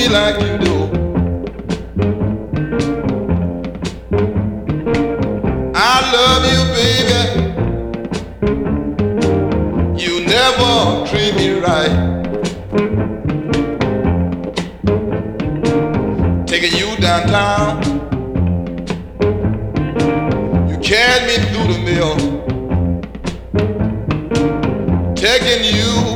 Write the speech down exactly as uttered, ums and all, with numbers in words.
me like you do. I love you, baby. You never treat me right. Taking you downtown, you carried me through the mill. Taking you